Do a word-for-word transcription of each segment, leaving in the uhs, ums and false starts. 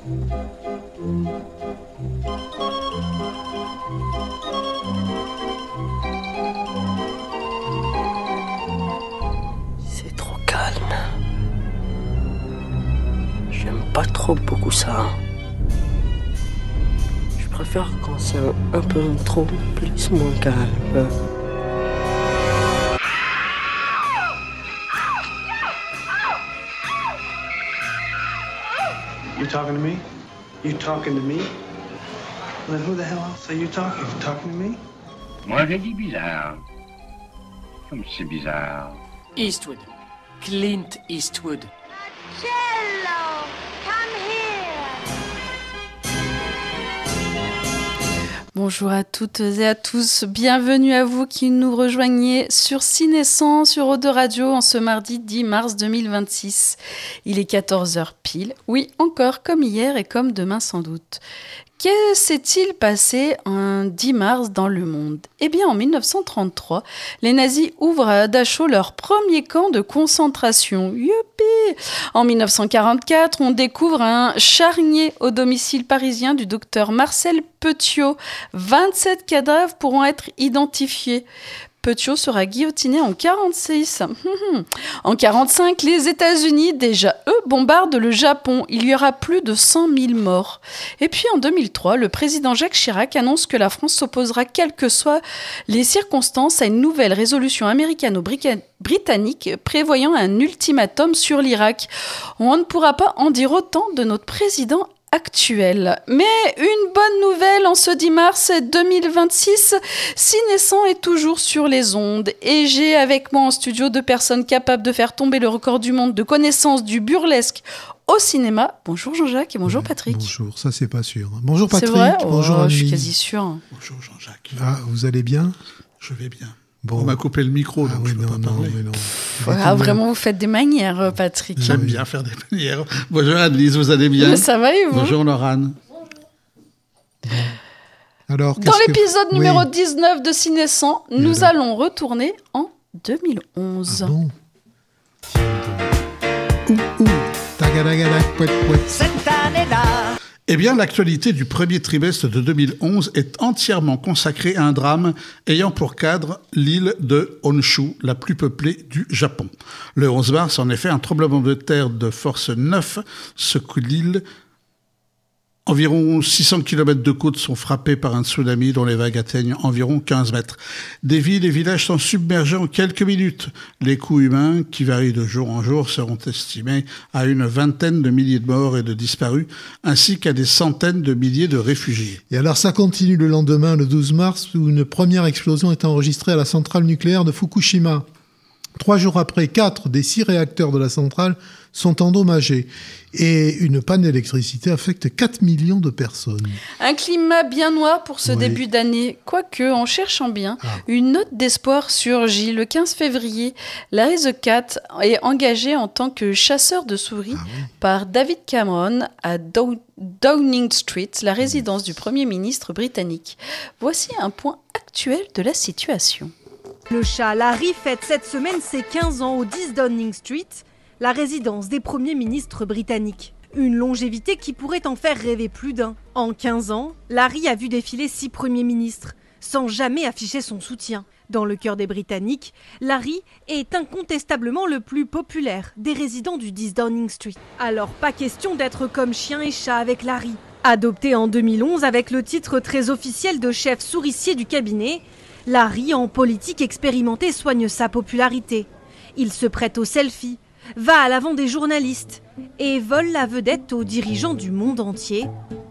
C'est trop calme. J'aime pas trop beaucoup ça. Je préfère quand c'est un peu trop plus moins calme. You talking to me? You talking to me? Then who the hell else are you talking? You talking to me? Moi, j'ai dit bizarre. Comme c'est bizarre. Eastwood. Clint Eastwood. Cello, come here. Bonjour à toutes et à tous, bienvenue à vous qui nous rejoignez sur Ciné-cent, sur Eau de Radio, en ce mardi dix mars deux mille vingt-six. Il est quatorze heures pile, oui, encore comme hier et comme demain sans doute. Que s'est-il passé un dix mars dans le monde ? Eh bien, en dix-neuf cent trente-trois, les nazis ouvrent à Dachau leur premier camp de concentration. Youpi ! En dix-neuf cent quarante-quatre, on découvre un charnier au domicile parisien du docteur Marcel Petiot. vingt-sept cadavres pourront être identifiés. Petiot sera guillotiné en quarante-six. En quarante-cinq, les États-Unis, déjà eux, bombardent le Japon. Il y aura plus de cent mille morts. Et puis en deux mille trois, le président Jacques Chirac annonce que la France s'opposera, quelles que soient les circonstances, à une nouvelle résolution américano-britannique prévoyant un ultimatum sur l'Irak. On ne pourra pas en dire autant de notre président actuel. Mais une bonne nouvelle en ce dix mars deux mille vingt-six, Ciné-cent est toujours sur les ondes et j'ai avec moi en studio deux personnes capables de faire tomber le record du monde de connaissance du burlesque au cinéma. Bonjour Jean-Jacques et bonjour ouais, Patrick. Bonjour, ça c'est pas sûr. Bonjour Patrick, c'est vrai oh, bonjour Annie. Je suis quasi sûr. Bonjour Jean-Jacques. Ah, vous allez bien ? Je vais bien. Bon. On m'a coupé le micro, donc ah, oui, je ne peux non, pas non, parler. Mais non. Ah, vraiment, vous faites des manières, Patrick. J'aime oui. bien faire des manières. Bonjour Anne-Lise, vous allez bien ? Mais ça va et vous ? Bonjour Laurane. Alors, dans l'épisode que... numéro oui. dix-neuf de Ciné-cent, nous alors. allons retourner en deux mille onze. Ah bon ? Ouh, ouh. Cette année-là. Eh bien, l'actualité du premier trimestre de deux mille onze est entièrement consacrée à un drame ayant pour cadre l'île de Honshu, la plus peuplée du Japon. Le onze mars, en effet, un tremblement de terre de force neuf secoue l'île. Environ six cents kilomètres de côtes sont frappés par un tsunami dont les vagues atteignent environ quinze mètres. Des villes et villages sont submergés en quelques minutes. Les coûts humains, qui varient de jour en jour, seront estimés à une vingtaine de milliers de morts et de disparus, ainsi qu'à des centaines de milliers de réfugiés. Et alors ça continue le lendemain, le douze mars, où une première explosion est enregistrée à la centrale nucléaire de Fukushima. Trois jours après, quatre des six réacteurs de la centrale sont endommagés. Et une panne d'électricité affecte quatre millions de personnes. Un climat bien noir pour ce oui. début d'année. Quoique, en cherchant bien, ah. une note d'espoir surgit. Le quinze février, Larry the Cat est engagé en tant que chasseur de souris ah oui. par David Cameron à Dow- Downing Street, la résidence mmh. du Premier ministre britannique. Voici un point actuel de la situation. Le chat Larry fête cette semaine ses quinze ans au dix Downing Street, la résidence des premiers ministres britanniques. Une longévité qui pourrait en faire rêver plus d'un. En quinze ans, Larry a vu défiler six premiers ministres, sans jamais afficher son soutien. Dans le cœur des Britanniques, Larry est incontestablement le plus populaire des résidents du dix Downing Street. Alors pas question d'être comme chien et chat avec Larry. Adopté en deux mille onze avec le titre très officiel de chef souricier du cabinet, Larry, en politique expérimentée, soigne sa popularité. Il se prête aux selfies, va à l'avant des journalistes et vole la vedette aux dirigeants du monde entier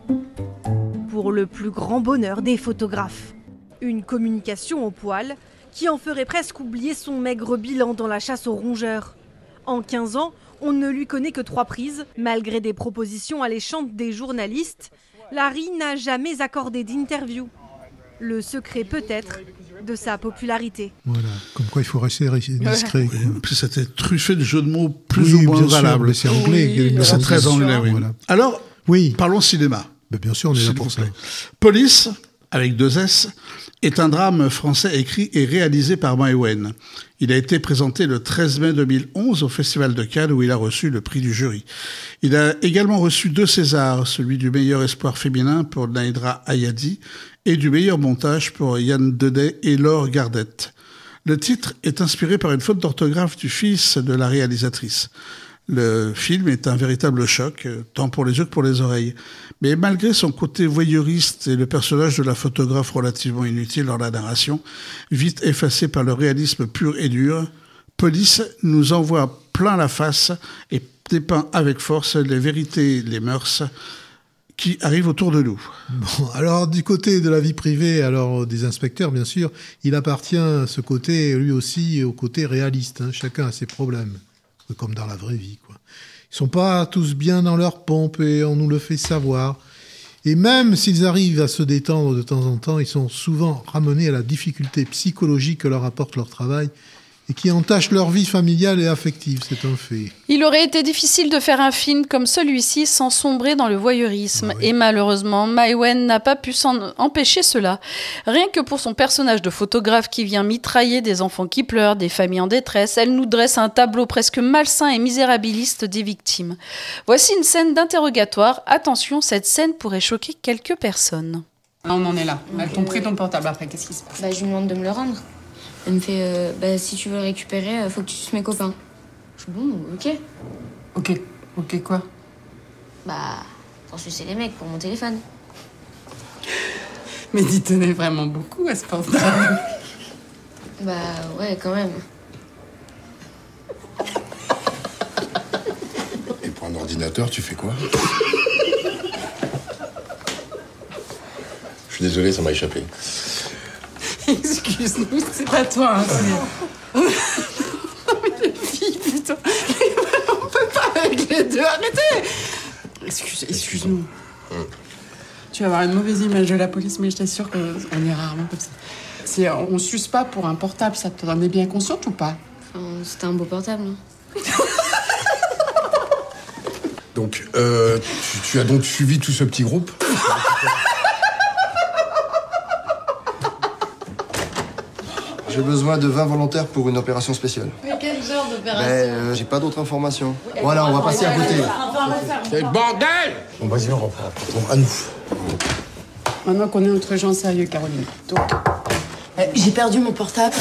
pour le plus grand bonheur des photographes. Une communication au poil qui en ferait presque oublier son maigre bilan dans la chasse aux rongeurs. En quinze ans, on ne lui connaît que trois prises. Malgré des propositions alléchantes des journalistes, Larry n'a jamais accordé d'interview. Le secret peut-être de sa popularité. Voilà, comme quoi il faut rester discret. Ouais. Puis c'était truffé de jeux de mots plus oui, ou moins bien valables. Sûr, mais c'est anglais. Oui, c'est très anglais, oui. Voilà. Alors, oui. parlons cinéma. Mais bien sûr, on est là pour ça. Police avec deux S, est un drame français écrit et réalisé par Maïwenn. Il a été présenté le treize mai deux mille onze au Festival de Cannes où il a reçu le prix du jury. Il a également reçu deux Césars, celui du meilleur espoir féminin pour Naïdra Ayadi et du meilleur montage pour Yann Deday et Laure Gardette. Le titre est inspiré par une faute d'orthographe du fils de la réalisatrice. Le film est un véritable choc, tant pour les yeux que pour les oreilles. Mais malgré son côté voyeuriste et le personnage de la photographe relativement inutile dans la narration, vite effacé par le réalisme pur et dur, Police nous envoie plein la face et dépeint avec force les vérités, les mœurs qui arrivent autour de nous. Bon, alors du côté de la vie privée, alors des inspecteurs, bien sûr, il appartient à ce côté, lui aussi, au côté réaliste. Hein. Chacun a ses problèmes, comme dans la vraie vie, quoi. Ils sont pas tous bien dans leur pompe et on nous le fait savoir. Et même s'ils arrivent à se détendre de temps en temps, ils sont souvent ramenés à la difficulté psychologique que leur apporte leur travail et qui entache leur vie familiale et affective, c'est un fait. Il aurait été difficile de faire un film comme celui-ci sans sombrer dans le voyeurisme. Ah oui. Et malheureusement, Maïwenn n'a pas pu s'en empêcher cela. Rien que pour son personnage de photographe qui vient mitrailler des enfants qui pleurent, des familles en détresse, elle nous dresse un tableau presque malsain et misérabiliste des victimes. Voici une scène d'interrogatoire. Attention, cette scène pourrait choquer quelques personnes. On en est là. Elles t'ont pris ton portable après, qu'est-ce qui se passe ? Bah, je lui demande de me le rendre. Elle me fait, euh, bah, si tu veux le récupérer, euh, faut que tu suives mes copains. Je suis bon, ok. Ok, ok quoi ? Bah, pour sucer les mecs pour mon téléphone. Mais t'y tenais vraiment beaucoup à ce portable. Bah, ouais, quand même. Et pour un ordinateur, tu fais quoi ? Je suis désolé, ça m'a échappé. Excuse-nous, c'est pas toi, hein, c'est... Non mais les filles, putain. On peut pas avec les deux, arrêtez. Excuse, excuse-nous. Mmh. Tu vas avoir une mauvaise image de la police, mais je t'assure qu'on est rarement comme ça. C'est, on suce pas pour un portable, ça t'en es bien consciente ou pas ? Enfin, c'était un beau portable, non ? Donc, euh, tu, tu as donc suivi tout ce petit groupe ? J'ai besoin de vingt volontaires pour une opération spéciale. Mais quel genre d'opération ? Ben, euh, j'ai pas d'autres informations. Voilà, on va passer à côté. C'est le bordel ! Bon, vas-y, on reprend. À nous. Maintenant qu'on est entre gens sérieux, Caroline. Donc... Euh, j'ai perdu mon portable.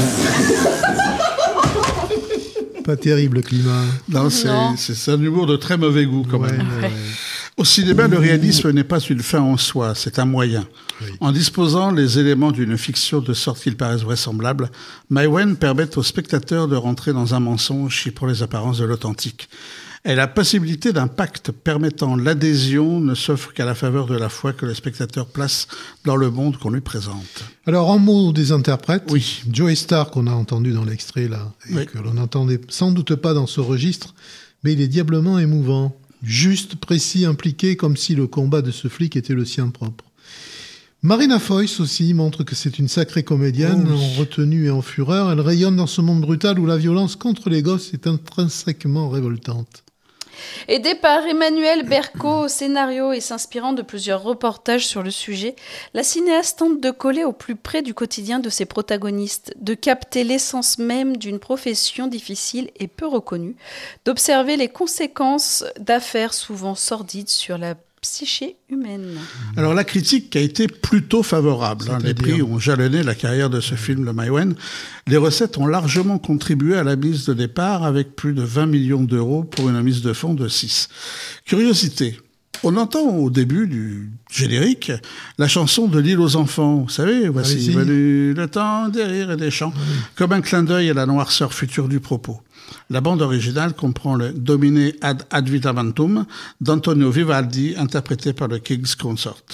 Pas terrible, le climat. Non, c'est, Non. c'est, c'est un humour de très mauvais goût, quand Ouais, même. ouais. Au cinéma, le réalisme n'est pas une fin en soi, c'est un moyen. Oui. En disposant les éléments d'une fiction de sorte qu'ils paraissent vraisemblables, Maïwenn permet au spectateur de rentrer dans un mensonge qui prend les apparences de l'authentique. Et la possibilité d'un pacte permettant l'adhésion ne s'offre qu'à la faveur de la foi que le spectateur place dans le monde qu'on lui présente. Alors, en mots des interprètes, Oui. Joey Starr, qu'on a entendu dans l'extrait là, et Oui. que l'on n'entendait sans doute pas dans ce registre, mais il est diablement émouvant. Juste, précis, impliqué, comme si le combat de ce flic était le sien propre. Marina Foïs aussi montre que c'est une sacrée comédienne, Oh oui. en retenue et en fureur. Elle rayonne dans ce monde brutal où la violence contre les gosses est intrinsèquement révoltante. Aidée par Emmanuel Berco au scénario et s'inspirant de plusieurs reportages sur le sujet, la cinéaste tente de coller au plus près du quotidien de ses protagonistes, de capter l'essence même d'une profession difficile et peu reconnue, d'observer les conséquences d'affaires souvent sordides sur la psyché humaine. Alors la critique a été plutôt favorable. Hein. Les prix ont jalonné la carrière de ce film de Maïwenn. Les recettes ont largement contribué à la mise de départ avec plus de vingt millions d'euros pour une mise de fonds de six. Curiosité. On entend au début du générique la chanson de l'île aux enfants. Vous savez, voici Allez-y. venu le temps des rires et des chants, Oui. comme un clin d'œil à la noirceur future du propos. La bande originale comprend le Domine ad advitavantum d'Antonio Vivaldi, interprété par le King's Consort.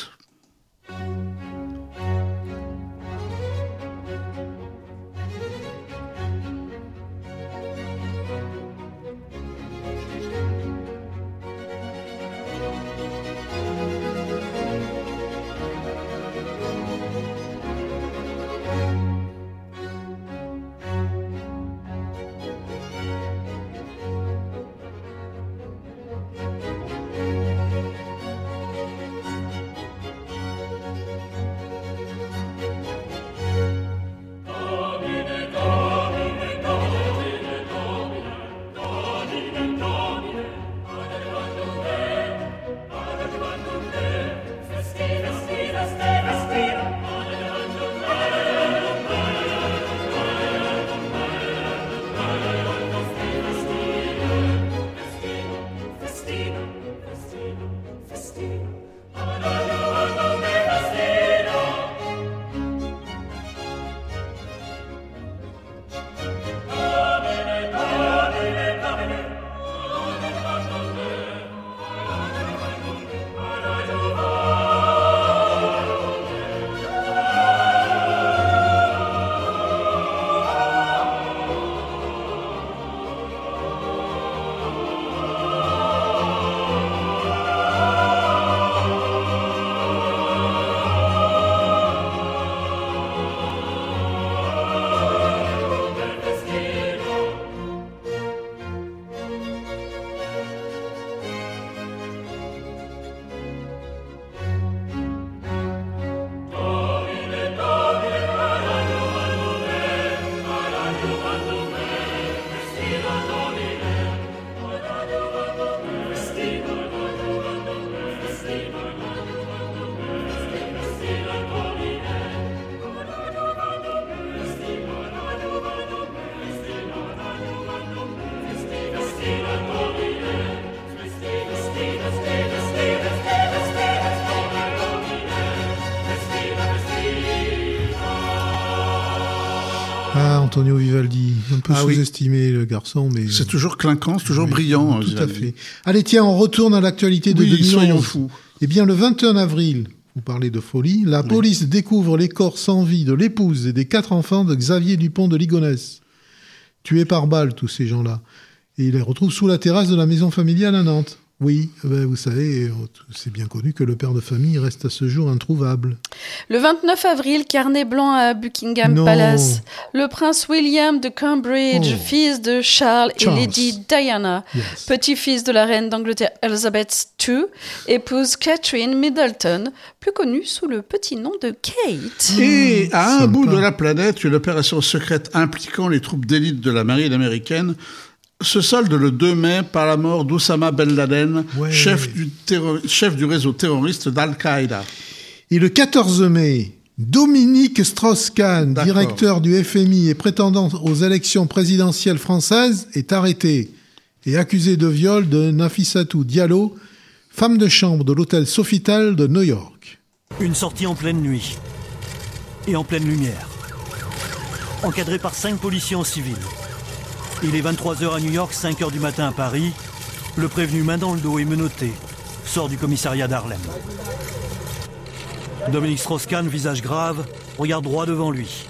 Antonio Vivaldi, un peu Ah sous-estimé, oui. le garçon, mais... C'est toujours clinquant, c'est toujours oui, brillant. Tout à fait. Allez, tiens, on retourne à l'actualité de oui, deux mille onze. Soyons fous. Eh bien, le vingt et un avril, vous parlez de folie, la oui. police découvre les corps sans vie de l'épouse et des quatre enfants de Xavier Dupont de Ligonnès. Tués par balle, tous ces gens-là. Et il les retrouve sous la terrasse de la maison familiale à Nantes. Oui, ben vous savez, c'est bien connu que le père de famille reste à ce jour introuvable. Le vingt-neuf avril, carnet blanc à Buckingham non. Palace. Le prince William de Cambridge, oh. fils de Charles, Charles et Lady Diana, yes. petit-fils de la reine d'Angleterre Elizabeth deux, épouse Catherine Middleton, plus connue sous le petit nom de Kate. Et à un Sympa. bout de la planète, une opération secrète impliquant les troupes d'élite de la marine américaine se solde le deux mai par la mort d'Oussama Ben Laden, ouais. chef, du terror... chef du réseau terroriste d'Al-Qaïda. Et le quatorze mai, Dominique Strauss-Kahn, D'accord. directeur du F M I et prétendant aux élections présidentielles françaises, est arrêté et accusé de viol de Nafissatou Diallo, femme de chambre de l'hôtel Sofitel de New York. Une sortie en pleine nuit et en pleine lumière, encadrée par cinq policiers en civil. Il est vingt-trois heures à New York, cinq heures du matin à Paris. Le prévenu, main dans le dos et menotté, sort du commissariat d'Harlem. Dominique Strauss-Kahn, visage grave, regarde droit devant lui.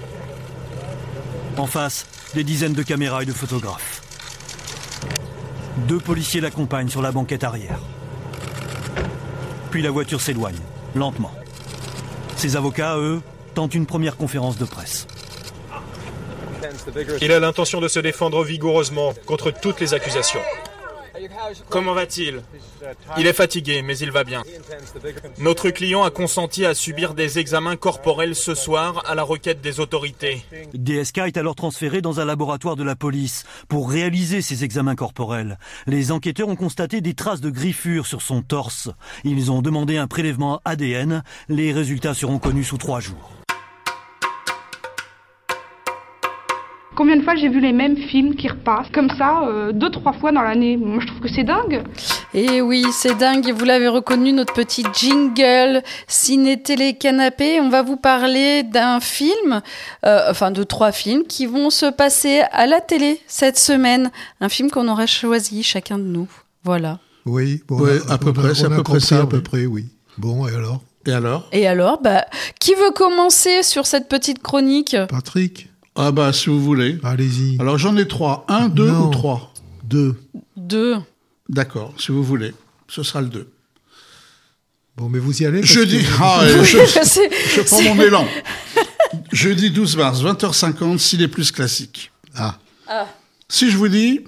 En face, des dizaines de caméras et de photographes. Deux policiers l'accompagnent sur la banquette arrière. Puis la voiture s'éloigne, lentement. Ses avocats, eux, tentent une première conférence de presse. Il a l'intention de se défendre vigoureusement contre toutes les accusations. Comment va-t-il ? Il est fatigué, mais il va bien. Notre client a consenti à subir des examens corporels ce soir à la requête des autorités. D S K est alors transféré dans un laboratoire de la police pour réaliser ces examens corporels. Les enquêteurs ont constaté des traces de griffures sur son torse. Ils ont demandé un prélèvement A D N. Les résultats seront connus sous trois jours. Combien de fois j'ai vu les mêmes films qui repassent comme ça, euh, deux, trois fois dans l'année. Moi, je trouve que c'est dingue. Et oui, c'est dingue. Et vous l'avez reconnu, notre petit jingle Ciné Télé Canapé. On va vous parler d'un film, euh, enfin de trois films qui vont se passer à la télé cette semaine. Un film qu'on aura choisi chacun de nous. Voilà. Oui, bon, ouais, à peu près, c'est à peu près ça. À peu près, oui. Bon, et alors ? Et alors ? Et alors, bah, qui veut commencer sur cette petite chronique ? Patrick ? Ah bah, si vous voulez. Allez-y. Alors, j'en ai trois. Un, deux non. ou trois ? Deux. Deux. D'accord, si vous voulez. Ce sera le deux. Bon, mais vous y allez ? Jeudi. Que... Ah, oui, je, je prends mon élan. Jeudi douze mars, vingt heures cinquante, Ciné Plus classique. Ah. ah. Si je vous dis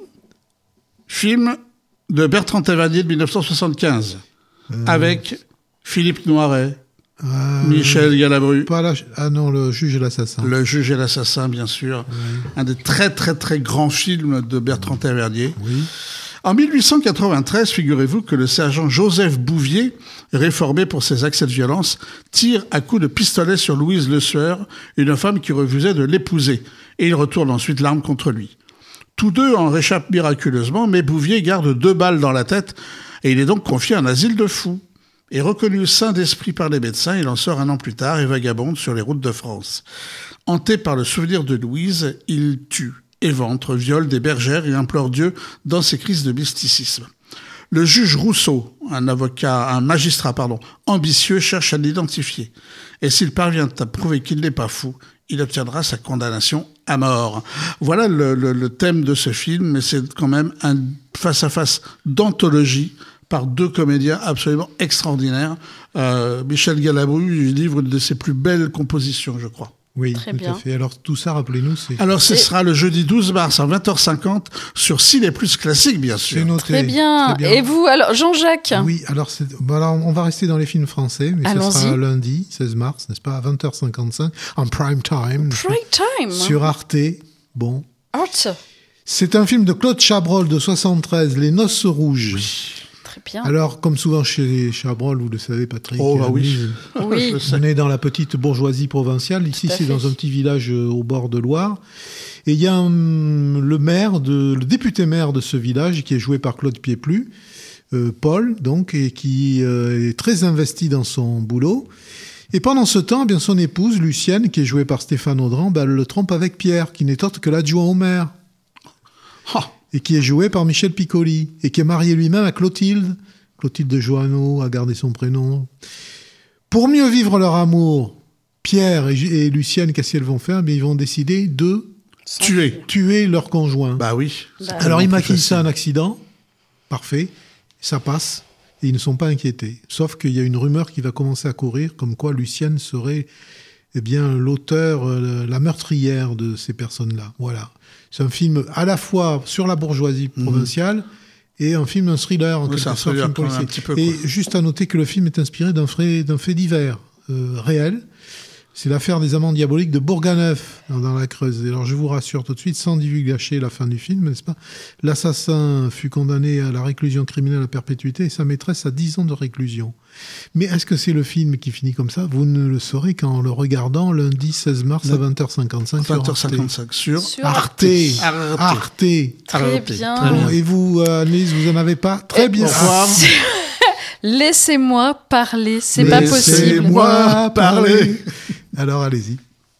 film de Bertrand Tavernier de dix-neuf cent soixante-quinze, euh... avec Philippe Noiret, Euh, Michel Galabru. Pas la... Ah non, Le Juge et l'Assassin. Le Juge et l'Assassin, bien sûr. Oui. Un des très très très grands films de Bertrand Tavernier. Oui. En mille huit cent quatre-vingt-treize, figurez-vous que le sergent Joseph Bouvier, réformé pour ses accès de violence, tire à coups de pistolet sur Louise Le Sueur, une femme qui refusait de l'épouser. Et il retourne ensuite l'arme contre lui. Tous deux en réchappent miraculeusement, mais Bouvier garde deux balles dans la tête et il est donc confié à un asile de fous. Et reconnu saint d'esprit par les médecins, il en sort un an plus tard et vagabonde sur les routes de France. Hanté par le souvenir de Louise, il tue, éventre, viole des bergères et implore Dieu dans ses crises de mysticisme. Le juge Rousseau, un avocat, un magistrat, pardon, ambitieux, cherche à l'identifier. Et s'il parvient à prouver qu'il n'est pas fou, il obtiendra sa condamnation à mort. Voilà le, le, le thème de ce film, mais c'est quand même un face-à-face d'anthologie par deux comédiens absolument extraordinaires. Euh, Michel Galabru livre une de ses plus belles compositions, je crois. Oui, Très tout bien. à fait. Alors, tout ça, rappelez-nous, c'est... Alors, ce sera le jeudi douze mars à vingt heures cinquante sur Ciné Plus classique, bien sûr. C'est noté. Très bien. Très bien. Et vous, alors, Jean-Jacques ? Oui, alors, c'est... Bon, alors, on va rester dans les films français, mais Allons-y. ce sera lundi, seize mars, n'est-ce pas, à vingt heures cinquante-cinq, en prime time. Prime time Sur Arte. Bon. Arte. C'est un film de Claude Chabrol de soixante-treize, Les Noces Rouges. Oui. Très bien. Alors, comme souvent chez Chabrol, vous le savez, Patrick. Oh, bah oui. Oui. On est dans la petite bourgeoisie provinciale. Ici, c'est dans un petit village au bord de Loire. Et il y a un, le maire, de, le député maire de ce village, qui est joué par Claude Pieplu, euh, Paul, donc, et qui euh, est très investi dans son boulot. Et pendant ce temps, eh bien son épouse, Lucienne, qui est jouée par Stéphane Audran, ben, elle le trompe avec Pierre, qui n'est autre que l'adjoint au maire. Oh. Et qui est joué par Michel Piccoli, et qui est marié lui-même à Clotilde. Clotilde de Joanneau a gardé son prénom. Pour mieux vivre leur amour, Pierre et, et Lucienne, qu'est-ce qu'ils vont faire? Bien, ils vont décider de tuer, tuer leur conjoint. Bah oui. Bah, alors ils maquillent ça un accident, parfait, ça passe, et ils ne sont pas inquiétés. Sauf qu'il y a une rumeur qui va commencer à courir, comme quoi Lucienne serait eh bien, l'auteur, euh, la meurtrière de ces personnes-là. Voilà. C'est un film à la fois sur la bourgeoisie provinciale mmh. et un film, un thriller, en oui, quelque sorte, un film policier. Un petit peu, et juste à noter que le film est inspiré d'un fait, d'un fait divers euh, réel. C'est l'affaire des amants diaboliques de Bourganeuf, dans, dans la Creuse. Et alors, je vous rassure tout de suite, sans divulgacher la fin du film, n'est-ce pas? L'assassin fut condamné à la réclusion criminelle à perpétuité et sa maîtresse à dix ans de réclusion. Mais est-ce que c'est le film qui finit comme ça? Vous ne le saurez qu'en le regardant lundi seize mars le... à vingt heures cinquante-cinq. vingt heures cinquante-cinq sur, sur Arte. Arte. Arte. Très Arte. bien. Bon, et vous, Annelise, vous en avez pas? Très bien. Au revoir. Laissez-moi parler, c'est pas possible. Laissez-moi parler. Alors, allez-y.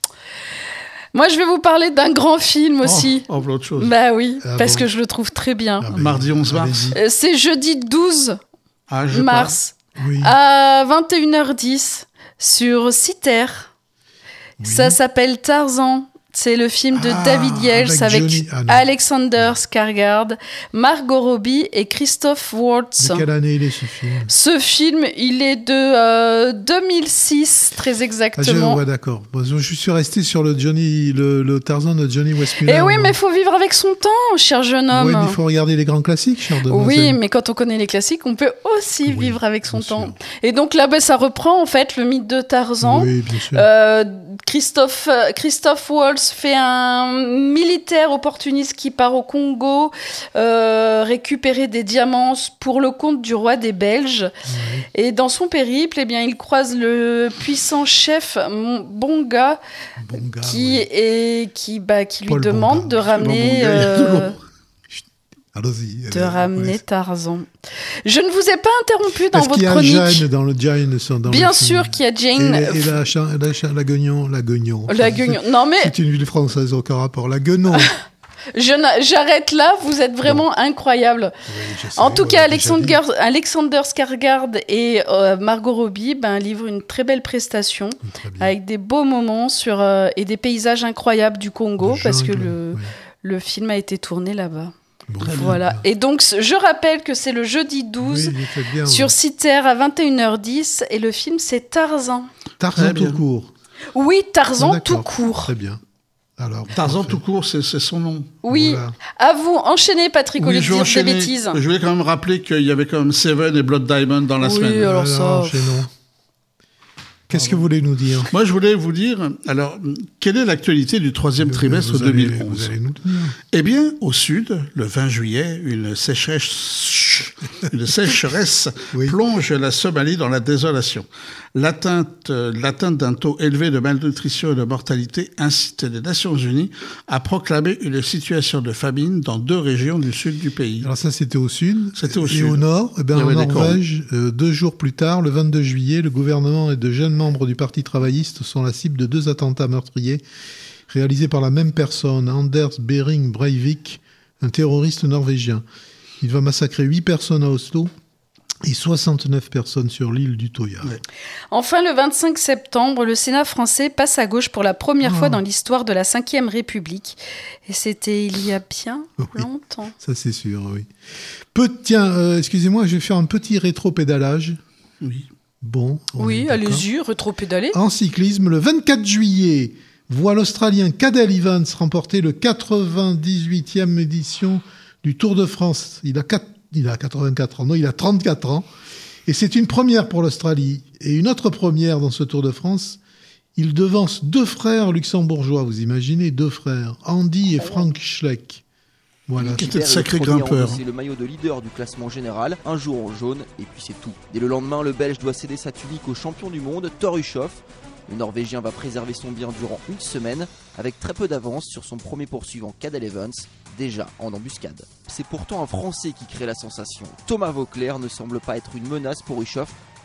Moi, je vais vous parler d'un grand film aussi. Oh, oh autre chose. Bah oui, ah parce bon. que je le trouve très bien. Ah ben, Mardi onze mars. Euh, c'est jeudi douze ah, mars oui. à vingt et une heures dix sur Citer. Oui. Ça s'appelle Tarzan. C'est le film de ah, David Yates avec, avec ah, Alexander Skarsgård, Margot Robbie et Christoph Waltz. De quelle année il est ce film? Ce film, il est de euh, deux mille six, très exactement. Ah, je, ouais, d'accord. Bon, je suis resté sur le Johnny, le, le Tarzan de Johnny Westmuller. Eh oui, mais il faut vivre avec son temps, cher jeune homme. Oui, mais il faut regarder les grands classiques, cher demoiselle. Oui, mais quand on connaît les classiques, on peut aussi oui, vivre avec son temps. Sûr. Et donc là, ben, ça reprend en fait le mythe de Tarzan. Oui, bien sûr. Euh, Christophe, Christoph Waltz fait un militaire opportuniste qui part au Congo euh, récupérer des diamants pour le compte du roi des Belges. Oui. Et dans son périple, eh bien, il croise le puissant chef Bonga, Bonga qui, oui. est, qui, bah, qui lui Paul demande Bonga. de ramener... Allons-y, de ramener ouais. Tarzan. Je ne vous ai pas interrompu dans Est-ce votre qu'il y a chronique. Jane dans le Jane dans Bien le sûr qu'il y a Jane. Et, et la, la, la, la Guignon, la Guignon. La Guignon. Non mais. C'est une ville française aucun rapport. La Guignon. Je j'arrête là. Vous êtes vraiment bon. incroyable. Oui, sais, en tout cas, Alexander, Alexander Skarsgård et euh, Margot Robbie ben, livrent une très belle prestation avec des beaux moments sur euh, et des paysages incroyables du Congo le parce jungle, que le oui. le film a été tourné là-bas. Bon, voilà. Bien. Et donc, je rappelle que c'est le jeudi douze oui, bien, sur ouais. Citer à vingt et une heures dix et le film, c'est Tarzan. Tarzan tout court. Oui, Tarzan ah, tout court. Très bien. Alors, Tarzan tout court, c'est, c'est son nom. Oui. Voilà. À vous, enchaînez, Patrick, au lieu de dire enchaîner. des bêtises. Je voulais quand même rappeler qu'il y avait quand même Seven et Blood Diamond dans la oui, semaine. Oui, alors ça... Qu'est-ce que vous voulez nous dire? Moi, je voulais vous dire, alors, quelle est l'actualité du troisième trimestre vous deux mille onze? allez, vous allez nous dire. Eh bien, au sud, le vingt juillet, une sécheresse, une sécheresse oui. plonge la Somalie dans la désolation. L'atteinte, l'atteinte d'un taux élevé de malnutrition et de mortalité incite les Nations Unies à proclamer une situation de famine dans deux régions du sud du pays. Alors ça, c'était au sud. C'était au et sud. Et au nord, eh bien, en Norvège, euh, deux jours plus tard, le vingt-deux juillet, le gouvernement et de jeunes membres du Parti travailliste sont la cible de deux attentats meurtriers réalisés par la même personne, Anders Behring Breivik, un terroriste norvégien. Il va massacrer huit personnes à Oslo et soixante-neuf personnes sur l'île d'Utøya. Ouais. Enfin, le vingt-cinq septembre, le Sénat français passe à gauche pour la première oh. fois dans l'histoire de la cinquième République. Et c'était il y a bien oui. longtemps. Ça, c'est sûr, oui. Peu, tiens, euh, excusez-moi, je vais faire un petit rétro-pédalage. Oui. Bon. Oui, allez-y, rétro-pédaler. En cyclisme, le vingt-quatre juillet, voit l'Australien Cadel Evans remporter le quatre-vingt-dix-huitième édition du Tour de France. Il a, quatre, il a quatre-vingt-quatre ans, non, il a trente-quatre ans. Et c'est une première pour l'Australie. Et une autre première dans ce Tour de France, il devance deux frères luxembourgeois, vous imaginez, deux frères, Andy et Frank Schleck. Voilà. Qui était de sacré grimpeur. C'est le maillot de leader du classement général, un jour en jaune, et puis c'est tout. Dès le lendemain, le Belge doit céder sa tunique au champion du monde, Thor Hushovd. Le Norvégien va préserver son bien durant une semaine, avec très peu d'avance sur son premier poursuivant Cadel Evans, déjà en embuscade. C'est pourtant un Français qui crée la sensation. Thomas Voeckler ne semble pas être une menace pour Hushovd,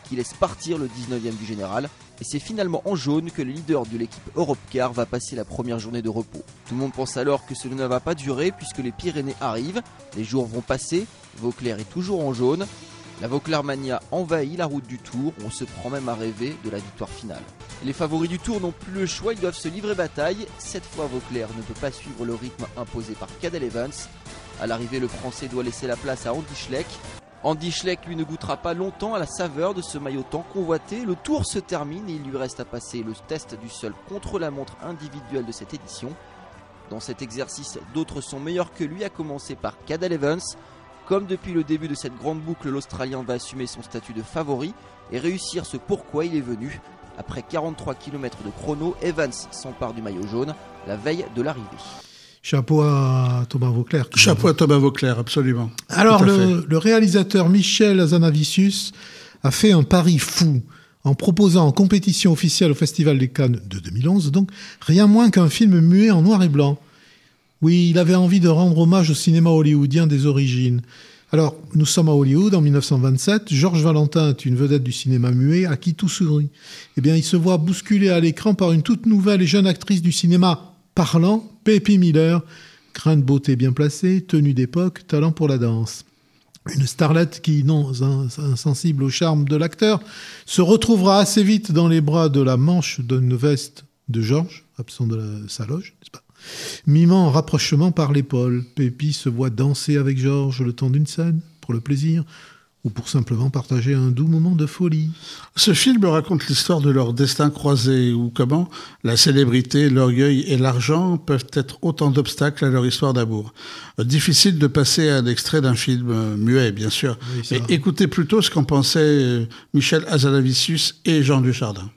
qui laisse partir le dix-neuvième du général. Et c'est finalement en jaune que le leader de l'équipe Europcar va passer la première journée de repos. Tout le monde pense alors que cela ne va pas durer puisque les Pyrénées arrivent, les jours vont passer, Vauclair est toujours en jaune. La Vauclair Mania envahit la route du Tour, on se prend même à rêver de la victoire finale. Les favoris du Tour n'ont plus le choix, ils doivent se livrer bataille. Cette fois, Vauclair ne peut pas suivre le rythme imposé par Cadel Evans. À l'arrivée, le Français doit laisser la place à Andy Schleck. Andy Schleck, lui, ne goûtera pas longtemps à la saveur de ce maillot tant convoité. Le Tour se termine et il lui reste à passer le test du seul contre-la-montre individuel de cette édition. Dans cet exercice, d'autres sont meilleurs que lui, à commencer par Cadel Evans. Comme depuis le début de cette grande boucle, l'Australien va assumer son statut de favori et réussir ce pourquoi il est venu. Après quarante-trois kilomètres de chrono, Evans s'empare du maillot jaune la veille de l'arrivée. Chapeau à Thomas Vauclair. Chapeau à Thomas Vauclair, absolument. Alors, le, le réalisateur Michel Hazanavicius a fait un pari fou en proposant en compétition officielle au Festival des Cannes de deux mille onze, donc rien moins qu'un film muet en noir et blanc. Oui, il avait envie de rendre hommage au cinéma hollywoodien des origines. Alors, nous sommes à Hollywood en dix-neuf cent vingt-sept. Georges Valentin est une vedette du cinéma muet à qui tout sourit. Eh bien, il se voit bousculé à l'écran par une toute nouvelle et jeune actrice du cinéma parlant, Peppy Miller. Grain de beauté bien placé, tenue d'époque, talent pour la danse. Une starlette qui, non insensible au charme de l'acteur, se retrouvera assez vite dans les bras de la manche d'une veste de Georges, absent de la, sa loge, n'est-ce pas ? Mimant un rapprochement par l'épaule, Peppy se voit danser avec Georges le temps d'une scène, pour le plaisir, ou pour simplement partager un doux moment de folie. Ce film raconte l'histoire de leur destin croisé, ou comment la célébrité, l'orgueil et l'argent peuvent être autant d'obstacles à leur histoire d'amour. Difficile de passer à un extrait d'un film muet, bien sûr, oui, mais écoutez plutôt ce qu'en pensaient Michel Hazanavicius et Jean Dujardin.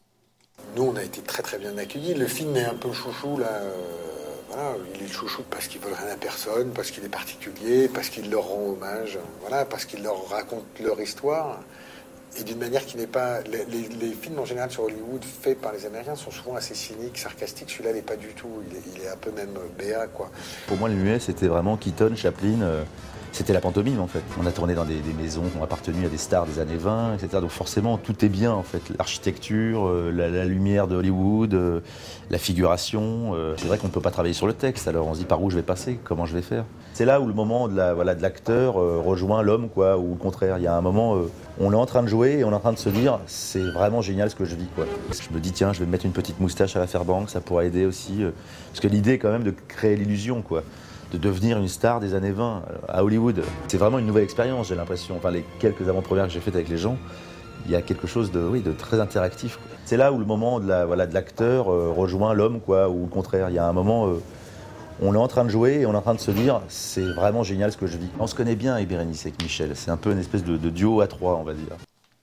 Nous, on a été très très bien accueillis. Le film est un peu chouchou, là. Euh, voilà, il est le chouchou parce qu'il ne vole rien à personne, parce qu'il est particulier, parce qu'il leur rend hommage, voilà, parce qu'il leur raconte leur histoire. Et d'une manière qui n'est pas... Les, les, les films, en général, sur Hollywood, faits par les Américains, sont souvent assez cyniques, sarcastiques. Celui-là n'est pas du tout. Il est, il est un peu même béat, quoi. Pour moi, le muet, c'était vraiment Keaton, Chaplin... Euh... C'était la pantomime en fait. On a tourné dans des, des maisons qui ont appartenu à des stars des années vingt, et cetera. Donc forcément, tout est bien en fait. L'architecture, euh, la, la lumière de Hollywood, euh, la figuration. Euh, c'est vrai qu'on ne peut pas travailler sur le texte, alors on se dit par où je vais passer, comment je vais faire. C'est là où le moment de, la, voilà, de l'acteur euh, rejoint l'homme, quoi, ou le contraire. Il y a un moment, euh, on est en train de jouer et on est en train de se dire, c'est vraiment génial ce que je vis, quoi. Je me dis, tiens, je vais me mettre une petite moustache à la Fairbanks, ça pourrait aider aussi. Euh, parce que l'idée quand même de créer l'illusion, quoi. De devenir une star des années vingt à Hollywood. C'est vraiment une nouvelle expérience, j'ai l'impression. Enfin, les quelques avant-premières que j'ai faites avec les gens, il y a quelque chose de, oui, de très interactif, quoi. C'est là où le moment de, la, voilà, de l'acteur euh, rejoint l'homme, quoi, ou le contraire. Il y a un moment, euh, on est en train de jouer et on est en train de se dire, c'est vraiment génial ce que je vis. On se connaît bien avec Bérénice, avec Michel. C'est un peu une espèce de, de duo à trois, on va dire.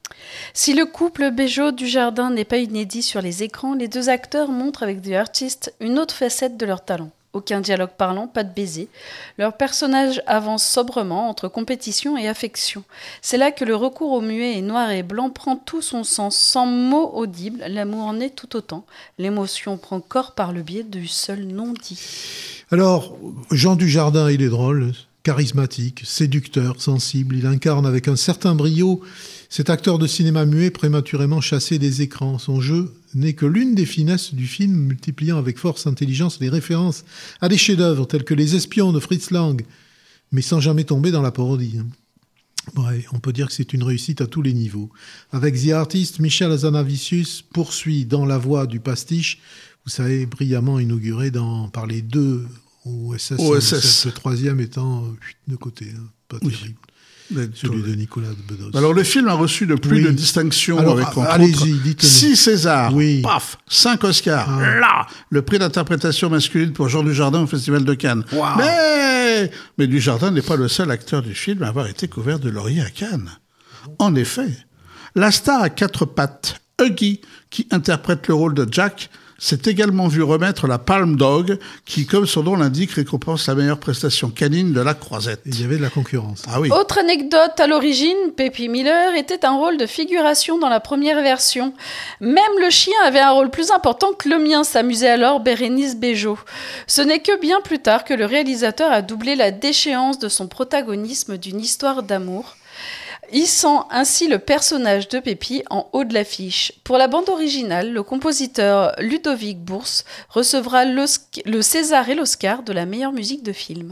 Si le couple Béjot-Dujardin n'est pas inédit sur les écrans, les deux acteurs montrent avec The Artist une autre facette de leur talent. Aucun dialogue parlant, pas de baiser. Leurs personnages avancent sobrement entre compétition et affection. C'est là que le recours au muet et noir et blanc prend tout son sens. Sans mots audibles, l'amour en est tout autant. L'émotion prend corps par le biais du seul non-dit. Alors, Jean Dujardin, il est drôle, charismatique, séducteur, sensible. Il incarne avec un certain brio cet acteur de cinéma muet prématurément chassé des écrans. Son jeu n'est que l'une des finesses du film, multipliant avec force intelligence les références à des chefs-d'œuvre tels que Les Espions de Fritz Lang, mais sans jamais tomber dans la parodie. Ouais, on peut dire que c'est une réussite à tous les niveaux. Avec The Artist, Michel Hazanavicius poursuit dans la voie du pastiche, vous savez, brillamment inauguré dans, par les deux O S S, O S S. Le troisième étant de côté, hein, pas oui. terrible. Celui de Nicolas de Bedos. Alors le film a reçu de plus oui. de distinctions Alors, avec entre autres six Césars, oui. paf, cinq Oscars, ah. là, le prix d'interprétation masculine pour Jean Dujardin au Festival de Cannes. Wow. Mais, mais Dujardin n'est pas le seul acteur du film à avoir été couvert de laurier à Cannes. En effet, la star à quatre pattes, Huggy, qui interprète le rôle de Jack, s'est également vu remettre la Palme d'Or, qui, comme son nom l'indique, récompense la meilleure prestation canine de la Croisette. Il y avait de la concurrence. Ah oui. Autre anecdote, à l'origine, Peppy Miller était un rôle de figuration dans la première version. Même le chien avait un rôle plus important que le mien, s'amusait alors Bérénice Bejo. Ce n'est que bien plus tard que le réalisateur a doublé la déchéance de son protagonisme d'une histoire d'amour. hissant ainsi le personnage de Pépi en haut de l'affiche. Pour la bande originale, le compositeur Ludovic Bourse recevra le César et l'Oscar de la meilleure musique de film.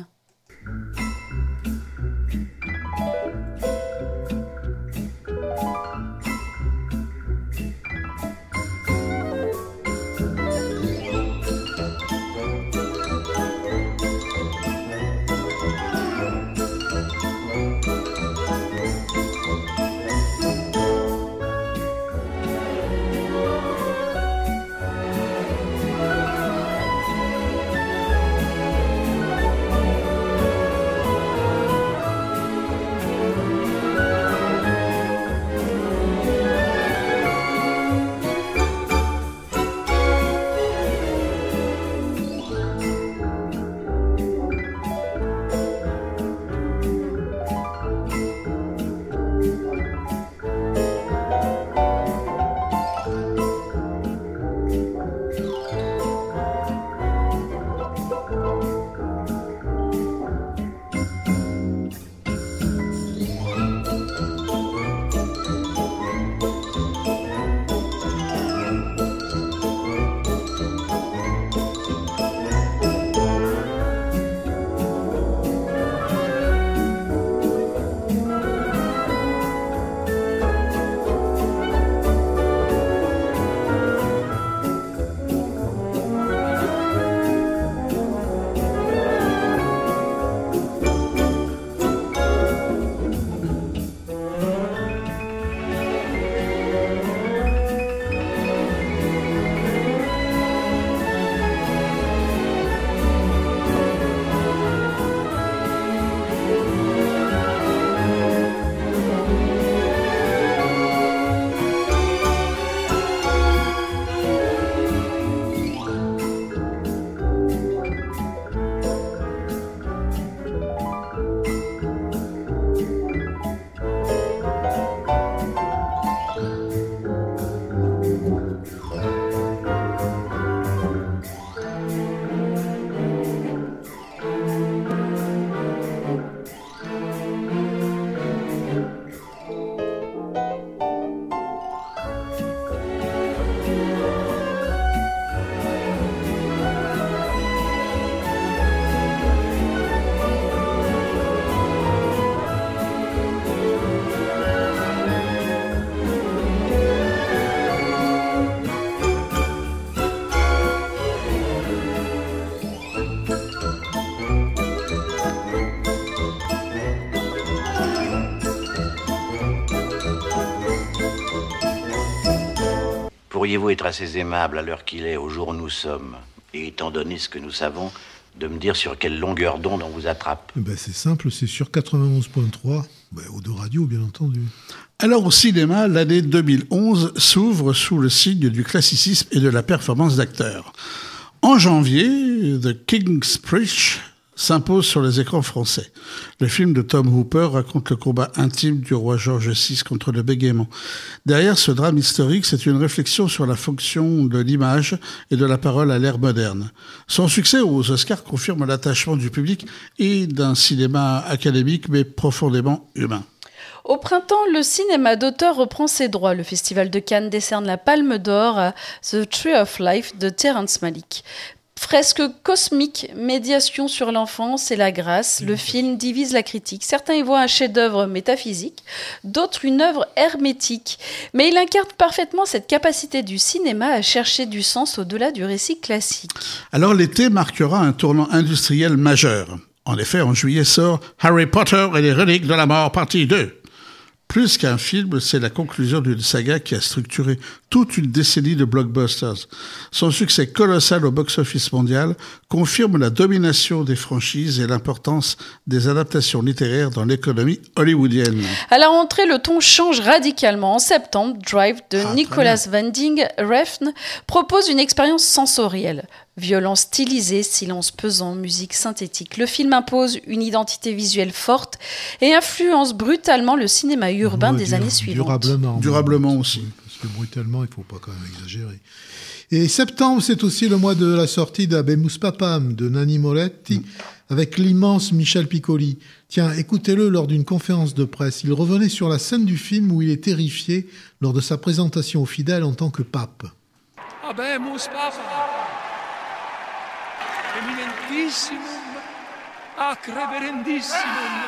Pourriez-vous être assez aimable à l'heure qu'il est, au jour où nous sommes, et étant donné ce que nous savons, de me dire sur quelle longueur d'onde on vous attrape? Ben c'est simple, c'est sur quatre-vingt-onze point trois, ben, au de radio bien entendu. Alors au cinéma, l'année deux mille onze s'ouvre sous le signe du classicisme et de la performance d'acteurs. En janvier, The King's Speech s'impose sur les écrans français. Le film de Tom Hooper raconte le combat intime du roi George six contre le bégaiement. Derrière ce drame historique, c'est une réflexion sur la fonction de l'image et de la parole à l'ère moderne. Son succès aux Oscars confirme l'attachement du public et d'un cinéma académique mais profondément humain. Au printemps, le cinéma d'auteur reprend ses droits. Le Festival de Cannes décerne la Palme d'Or à The Tree of Life de Terrence Malick. Fresque cosmique, médiation sur l'enfance et la grâce, le film divise la critique. Certains y voient un chef-d'œuvre métaphysique, d'autres une œuvre hermétique. Mais il incarne parfaitement cette capacité du cinéma à chercher du sens au-delà du récit classique. Alors l'été marquera un tournant industriel majeur. En effet, en juillet sort Harry Potter et les reliques de la mort, partie deux. Plus qu'un film, c'est la conclusion d'une saga qui a structuré toute une décennie de blockbusters. Son succès colossal au box-office mondial confirme la domination des franchises et l'importance des adaptations littéraires dans l'économie hollywoodienne. À la rentrée, le ton change radicalement. En septembre, Drive de ah, Nicolas Winding Refn propose une expérience sensorielle. Violence stylisée, silence pesant, musique synthétique. Le film impose une identité visuelle forte et influence brutalement le cinéma urbain des années suivantes. Durablement. Durablement aussi. Parce que brutalement, il ne faut pas quand même exagérer. Et septembre, c'est aussi le mois de la sortie d'Habemus Papam de Nanni Moretti, avec l'immense Michel Piccoli. Tiens, écoutez-le lors d'une conférence de presse. Il revenait sur la scène du film où il est terrifié lors de sa présentation aux fidèles en tant que pape. Habemus Papa, eminentissimum, ac reverendissimum.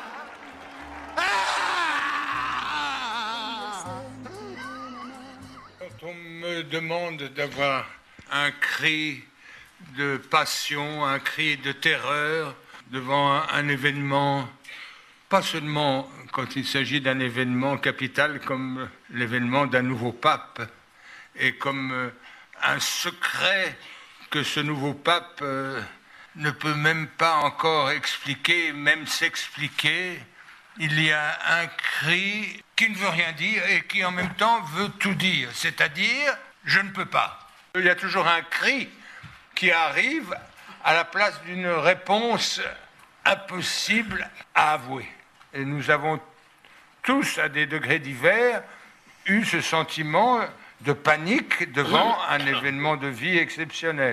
Quand on me demande d'avoir un cri de passion, un cri de terreur devant un, un événement, pas seulement quand il s'agit d'un événement capital comme l'événement d'un nouveau pape, et comme euh, un secret que ce nouveau pape euh, ne peut même pas encore expliquer, même s'expliquer, il y a un cri qui ne veut rien dire et qui en même temps veut tout dire, c'est-à-dire « je ne peux pas ». Il y a toujours un cri qui arrive à la place d'une réponse impossible à avouer. Et nous avons tous, à des degrés divers, eu ce sentiment de panique devant un événement de vie exceptionnel.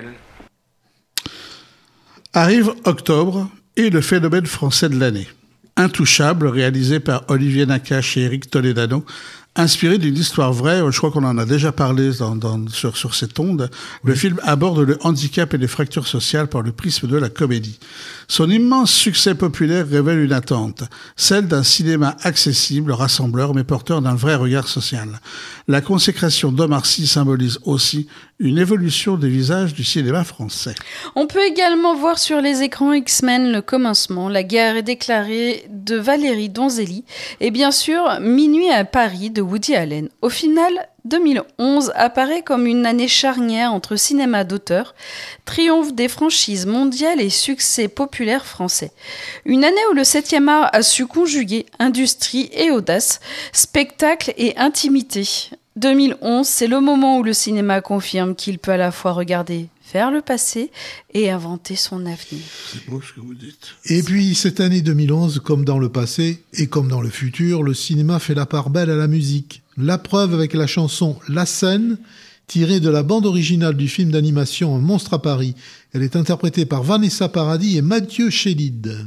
Arrive octobre et le phénomène français de l'année. Intouchable, réalisé par Olivier Nakache et Éric Toledano, inspiré d'une histoire vraie, je crois qu'on en a déjà parlé dans, dans, sur, sur cette onde. Le oui. film aborde le handicap et les fractures sociales par le prisme de la comédie. Son immense succès populaire révèle une attente, celle d'un cinéma accessible, rassembleur, mais porteur d'un vrai regard social. La consécration d'Omar Sy symbolise aussi une évolution des visages du cinéma français. On peut également voir sur les écrans X-Men Le Commencement, La guerre est déclarée de Valérie Donzelli et bien sûr Minuit à Paris de Woody Allen. Au final, deux mille onze apparaît comme une année charnière entre cinéma d'auteur, triomphe des franchises mondiales et succès populaire français. Une année où le septième art a su conjuguer industrie et audace, spectacle et intimité. deux mille onze, c'est le moment où le cinéma confirme qu'il peut à la fois regarder vers le passé et inventer son avenir. C'est beau ce que vous dites. Et puis, cette année deux mille onze, comme dans le passé et comme dans le futur, le cinéma fait la part belle à la musique. La preuve avec la chanson « La Scène », tirée de la bande originale du film d'animation « Un monstre à Paris ». Elle est interprétée par Vanessa Paradis et Mathieu Chédid.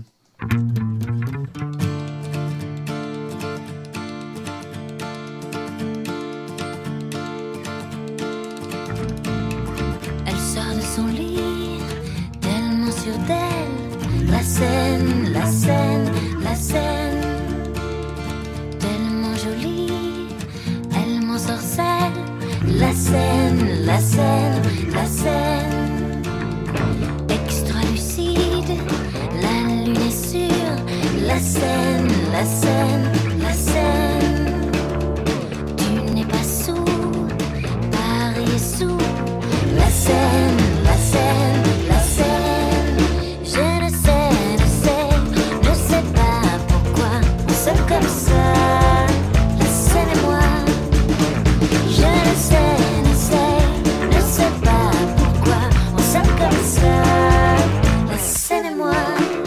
Son lit, tellement sûre d'elle, la scène, la scène, la scène, tellement jolie, elle m'ensorcelle, la scène, la scène, la scène, extra lucide, la lune est sûre, la scène, la scène, la scène, tu n'es pas sourd, Paris est sourd, la scène. La scène, la scène, je ne sais, ne sais, ne sais pas pourquoi on s'aime comme ça, la scène et moi. Je ne sais, ne sais, ne sais pas pourquoi on s'aime comme ça, la scène et moi.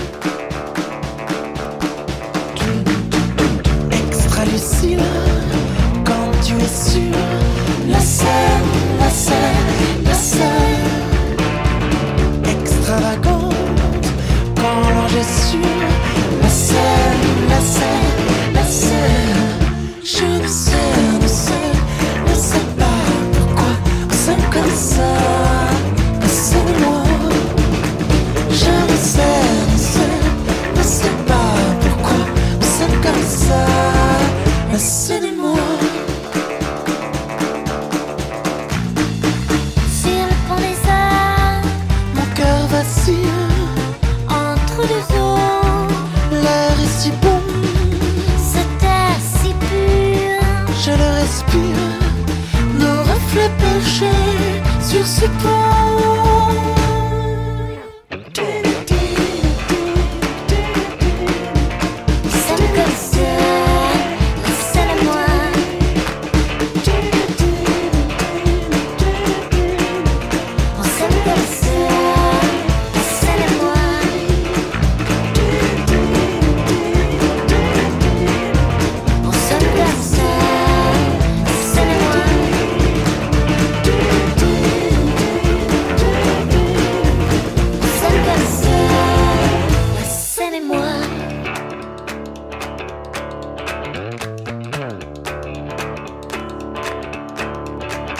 Extra lucide, quand tu es sûr, la scène, la scène, la scène. Extravagante, quand l'ange est sûr, la scène, la scène, la scène. Je ne sais, ne sais, ne sais pas pourquoi on s'aime comme ça, la scène et moi. Je ne sais, ne sais, ne sais pas pourquoi on s'aime comme ça, la scène et moi. Entre deux eaux, l'air est si bon, cet air si pur, je le respire, nos reflets penchés sur ce pont. C'est comme ça, la scène à moi. On s'aime comme ça.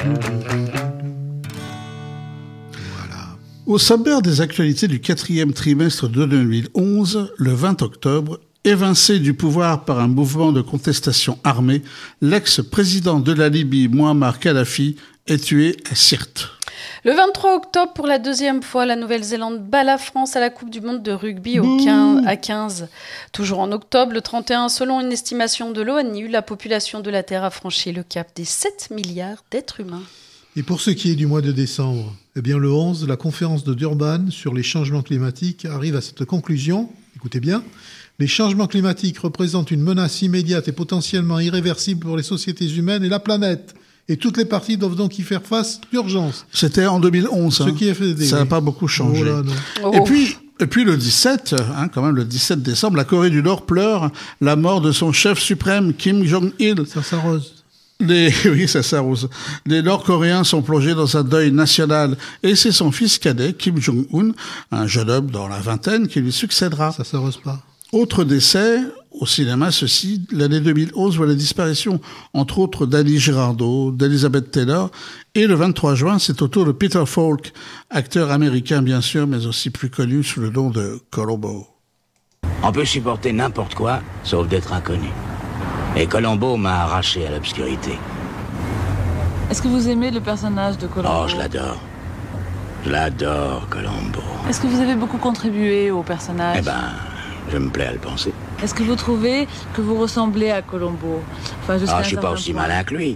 Au sommaire des actualités du quatrième trimestre de deux mille onze, le vingt octobre, évincé du pouvoir par un mouvement de contestation armée, l'ex-président de la Libye, Mouammar Kadhafi, est tué à Sirte. Le vingt-trois octobre, pour la deuxième fois, la Nouvelle-Zélande bat la France à la Coupe du Monde de rugby au quinze, à quinze. Toujours en octobre, le trente et un, selon une estimation de l'ONU, la population de la Terre a franchi le cap des sept milliards d'êtres humains. Et pour ce qui est du mois de décembre, eh bien le onze, la conférence de Durban sur les changements climatiques arrive à cette conclusion. Écoutez bien, les changements climatiques représentent une menace immédiate et potentiellement irréversible pour les sociétés humaines et la planète. Et toutes les parties doivent donc y faire face d'urgence. C'était en deux mille onze. Ce hein. qui est fait Ça n'a pas beaucoup changé. Oh là, non. Oh. Et puis, et puis le dix-sept, hein, quand même le dix-sept décembre, la Corée du Nord pleure la mort de son chef suprême Kim Jong-il. Ça s'arrose. Les, oui, ça s'arrose. Les Nord-Coréens sont plongés dans un deuil national et c'est son fils cadet, Kim Jong-un, un jeune homme dans la vingtaine, qui lui succédera. Ça s'arrose pas. Autre décès, au cinéma, ceci, l'année deux mille onze voit la disparition, entre autres, d'Annie Girardot, d'Elizabeth Taylor, et le vingt-trois juin, c'est au tour de Peter Falk, acteur américain bien sûr, mais aussi plus connu sous le nom de Columbo. On peut supporter n'importe quoi, sauf d'être inconnu. Et Columbo m'a arraché à l'obscurité. Est-ce que vous aimez le personnage de Columbo ? Oh, je l'adore. Je l'adore, Columbo. Est-ce que vous avez beaucoup contribué au personnage ? Eh ben, je me plais à le penser. Est-ce que vous trouvez que vous ressemblez à Columbo ? Enfin, Ah, je suis pas aussi point. malin que lui.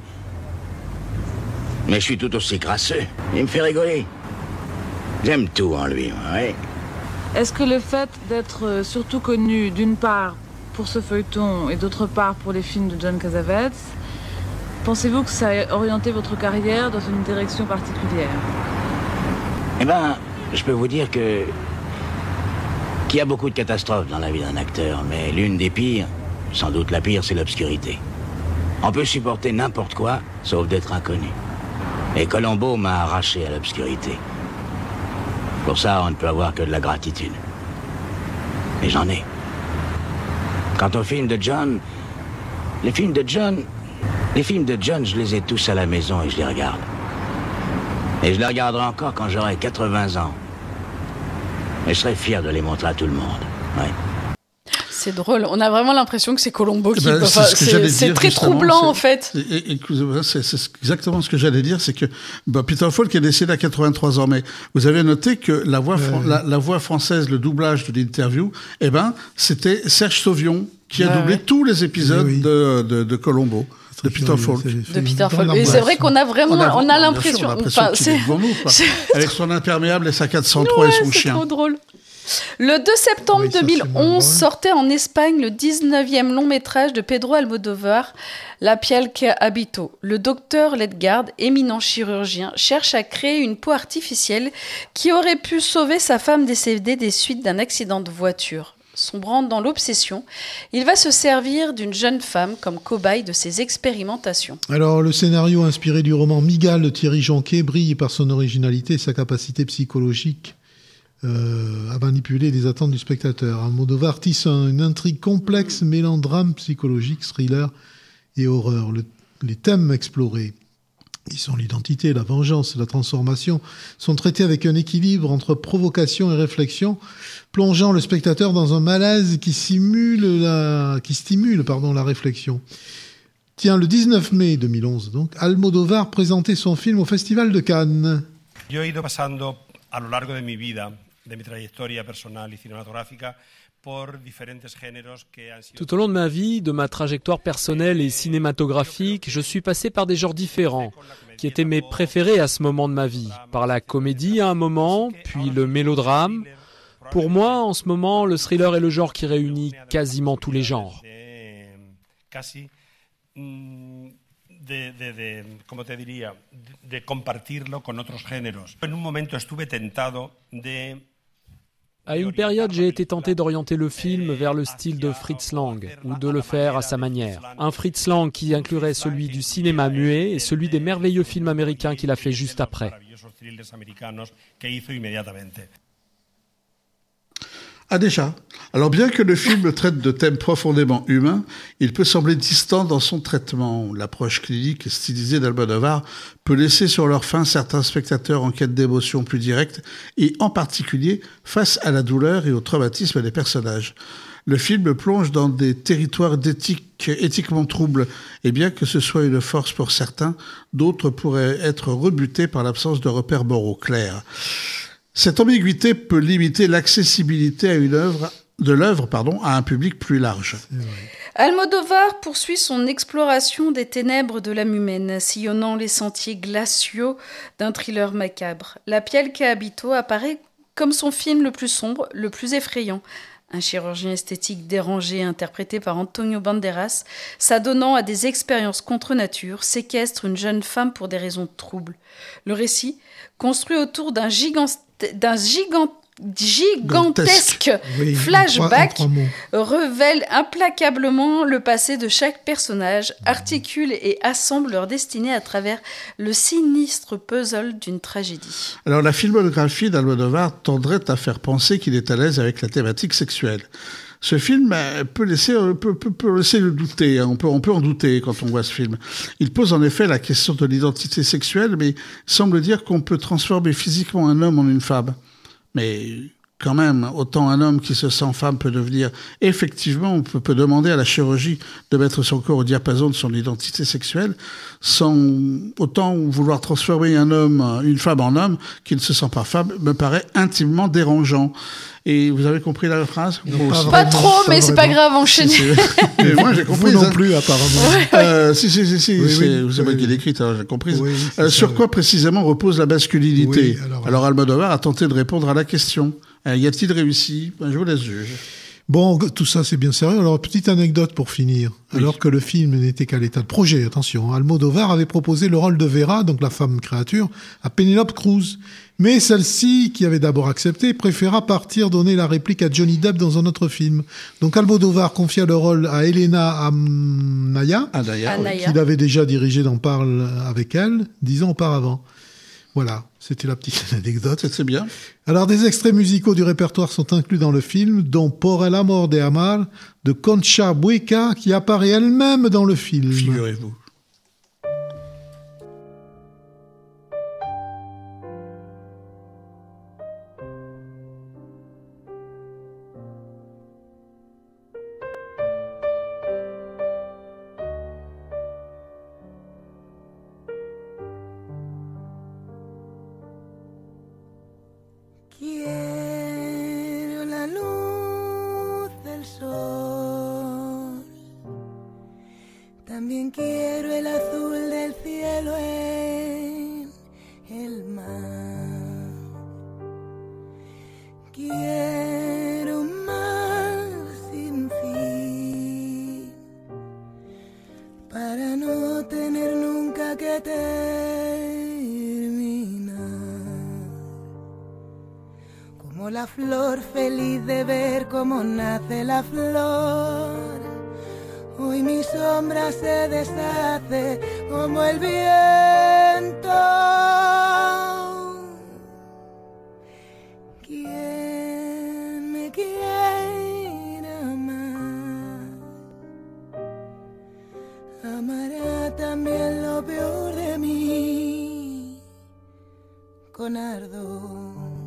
Mais je suis tout aussi crasseux. Il me fait rigoler. J'aime tout en lui, oui. Est-ce que le fait d'être surtout connu, d'une part, pour ce feuilleton et d'autre part pour les films de John Cassavetes, pensez-vous que ça a orienté votre carrière dans une direction particulière ? Eh ben, je peux vous dire que qu'il y a beaucoup de catastrophes dans la vie d'un acteur, mais l'une des pires, sans doute la pire, c'est l'obscurité. On peut supporter n'importe quoi, sauf d'être inconnu. Et Columbo m'a arraché à l'obscurité. Pour ça, on ne peut avoir que de la gratitude. Et j'en ai. Quant aux films de John, les films de John, les films de John, je les ai tous à la maison et je les regarde. Et je les regarderai encore quand j'aurai quatre-vingts ans. Et je serai fier de les montrer à tout le monde. Ouais. C'est drôle, on a vraiment l'impression que c'est Columbo qui... Ben, enfin, c'est ce que j'allais c'est dire, très justement, troublant c'est- en fait. Et, et- et- c'est, c'est exactement ce que j'allais dire, c'est que bah, Peter Falk est décédé à quatre-vingt-trois ans, mais vous avez noté que la voix, fran- Ouais. la, la voix française, le doublage de l'interview, eh ben, c'était Serge Sauvion qui a Ouais, doublé ouais. tous les épisodes Oui, oui. de, de, de Columbo, de Peter curieux, Falk. c'est- De Peter dans Falk. la Et c'est boîte. vrai qu'on a vraiment, on a, bien sûr, l'impression... on a l'impression enfin, qu'il est c'est- devant nous, quoi. c'est- Avec son imperméable et sa quatre cent trois Ouais, et son c'est chien. trop drôle. Le deux septembre Oui, ça, c'est deux mille onze moins drôle. sortait en Espagne le dix-neuvième long métrage de Pedro Almodóvar, La piel que habito. Le docteur Ledgard, éminent chirurgien, cherche à créer une peau artificielle qui aurait pu sauver sa femme décédée des suites d'un accident de voiture. Sombrant dans l'obsession, il va se servir d'une jeune femme comme cobaye de ses expérimentations. Alors, le scénario inspiré du roman Migale de Thierry Jonquet brille par son originalité et sa capacité psychologique euh, à manipuler les attentes du spectateur. Almodóvar tisse un- une intrigue complexe mêlant drame psychologique, thriller et horreur. Le- les thèmes explorés, qui sont l'identité, la vengeance, la transformation, sont traités avec un équilibre entre provocation et réflexion, plongeant le spectateur dans un malaise qui simule la, qui stimule pardon, la réflexion. Tiens, le dix-neuf mai deux mille onze, donc, Almodóvar présentait son film au Festival de Cannes. Yo he ido pasando a lo largo de mi vida, de mi trayectoria personal y cinematográfica, por diferentes géneros que han sido... Tout au long de ma vie, de ma trajectoire personnelle et cinématographique, je suis passé par des genres différents, qui étaient mes préférés à ce moment de ma vie. Par la comédie à un moment, puis le mélodrame. Pour moi, en ce moment, le thriller est le genre qui réunit quasiment tous les genres. Casi mm, de, de, de, ¿cómo te diría? De, de compartirlo con otros géneros. En un momento estuve tentado de... À une période, j'ai été tenté d'orienter le film vers le style de Fritz Lang, ou de le faire à sa manière. Un Fritz Lang qui inclurait celui du cinéma muet et celui des merveilleux films américains qu'il a fait juste après. Ah déjà. Alors bien que le film traite de thèmes profondément humains, il peut sembler distant dans son traitement. L'approche clinique et stylisée d'Almodovar peut laisser sur leur faim certains spectateurs en quête d'émotions plus directes et en particulier face à la douleur et au traumatisme des personnages. Le film plonge dans des territoires d'éthique, éthiquement troubles, et bien que ce soit une force pour certains, d'autres pourraient être rebutés par l'absence de repères moraux clairs. Cette ambiguïté peut limiter l'accessibilité à une œuvre, de l'œuvre pardon, à un public plus large. Almodovar poursuit son exploration des ténèbres de l'âme humaine, sillonnant les sentiers glaciaux d'un thriller macabre. La Piel che abito apparaît comme son film le plus sombre, le plus effrayant. Un chirurgien esthétique dérangé interprété par Antonio Banderas, s'adonnant à des expériences contre nature, séquestre une jeune femme pour des raisons troubles. Le récit, construit autour d'un gigantesque d'un gigant, gigantesque oui, flashback, en trois, en trois révèle implacablement le passé de chaque personnage, articule et assemble leur destinée à travers le sinistre puzzle d'une tragédie. Alors la filmographie d'Almodovar tendrait à faire penser qu'il est à l'aise avec la thématique sexuelle. Ce film peut laisser, peut, peut, peut laisser le douter, hein. on, peut, on peut en douter quand on voit ce film. Il pose en effet la question de l'identité sexuelle, mais semble dire qu'on peut transformer physiquement un homme en une femme. Mais quand même, autant un homme qui se sent femme peut devenir... Effectivement, on peut, peut demander à la chirurgie de mettre son corps au diapason de son identité sexuelle, sans autant vouloir transformer un homme, une femme en homme qui ne se sent pas femme, me paraît intimement dérangeant. Et vous avez compris la phrase ? Non, pas, pas trop, pas mais c'est pas grave, enchaînez. Si, mais moi, j'ai compris. Vous non plus, apparemment. Ouais, ouais. Euh, si, si, si, si. Oui, c'est, oui, vous avez oui, écrit, hein, j'ai compris. Oui, euh, sur ça, quoi oui. précisément repose la masculinité ? Oui, alors, alors Almodovar a tenté de répondre à la question. Euh, y a-t-il réussi ? Ben, je vous laisse juger. Bon, tout ça, c'est bien sérieux. Alors, petite anecdote pour finir. Oui. Alors que le film n'était qu'à l'état de projet, attention, Almodovar avait proposé le rôle de Vera, donc la femme créature, à Penélope Cruz. Mais celle-ci, qui avait d'abord accepté, préféra partir donner la réplique à Johnny Depp dans un autre film. Donc Almodovar confia le rôle à Elena Anaya, Anaya oui, qu'il avait déjà dirigé dans Parle avec elle, dix ans auparavant. Voilà, c'était la petite anecdote. C'est bien. Alors, des extraits musicaux du répertoire sont inclus dans le film, dont Por el amor de amar, de Concha Bueca, qui apparaît elle-même dans le film. Figurez-vous. Quiero la luz del sol, también quiero el azul del cielo en el mar. Quiero un mar sin fin, para no tener nunca que terminar. Como la flor feliz de ver cómo nace la flor, hoy mi sombra se deshace como el viento. ¿Quién me quiere amar? Amará también lo peor de mí con ardor.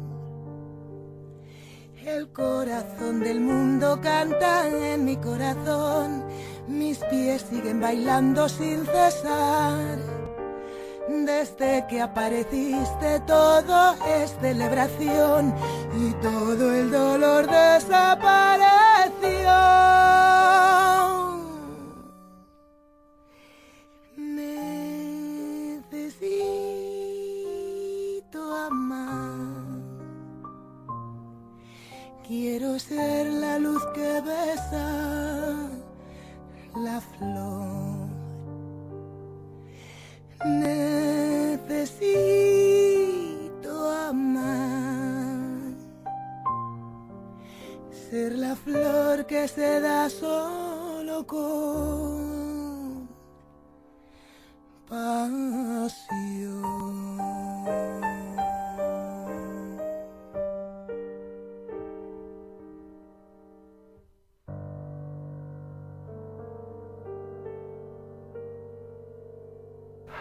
El corazón del mundo canta en mi corazón, mis pies siguen bailando sin cesar. Desde que apareciste todo es celebración y todo el dolor desapareció. Necesito amar. Quiero ser la luz que besa la flor. Necesito amar. Ser la flor que se da solo con pasión.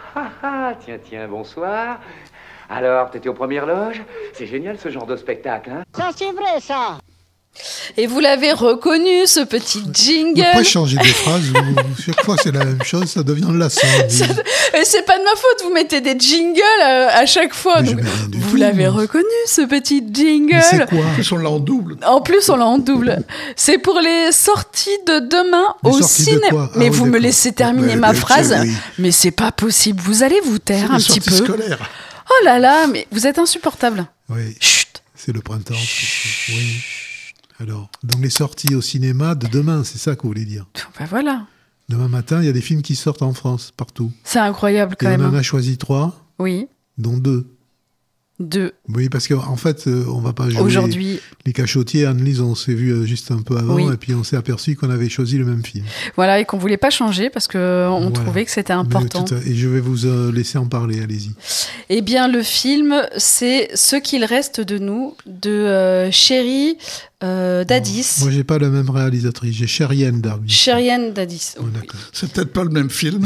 ah, ah, tiens, tiens, bonsoir. Alors, t'étais aux premières loges? C'est génial ce genre de spectacle, hein? Ça, c'est vrai, ça. Et vous l'avez reconnu, ce petit jingle. Vous pouvez changer de phrase. Vous, chaque fois que c'est la même chose, ça devient lassant. Ça, et c'est pas de ma faute, vous mettez des jingles euh, à chaque fois. Donc, vous tout, l'avez moi. reconnu, ce petit jingle. Mais c'est quoi? En plus, on l'a en double. En plus, on l'a en double. C'est pour les sorties de demain les au cinéma. Ah, mais oui, vous d'accord. me laissez terminer mais, ma mais, phrase. Oui. Mais c'est pas possible. Vous allez vous taire c'est un petit peu. Scolaires. Oh là là, mais vous êtes insupportable. Oui. Chut. C'est le printemps. Chut. Oui. Alors, donc les sorties au cinéma de demain, c'est ça que vous voulez dire? Ben voilà. Demain matin, il y a des films qui sortent en France, partout. C'est incroyable quand Et même. on en a choisi trois. Oui. Dont deux. Deux. Oui, parce qu'en fait, on va pas jouer aujourd'hui les cachotiers. Anne-Lise, on s'est vu juste un peu avant, oui. et puis on s'est aperçu qu'on avait choisi le même film. Voilà, et qu'on voulait pas changer parce qu'on voilà. trouvait que c'était important. À... Et je vais vous laisser en parler, allez-y. Eh bien, le film, c'est Ce qu'il reste de nous, de euh, Chéri euh, Dadis. Moi, j'ai pas la même réalisatrice, j'ai Chérienne Dadis. Chérienne Dadis. Oh, d'accord. C'est peut-être pas le même film.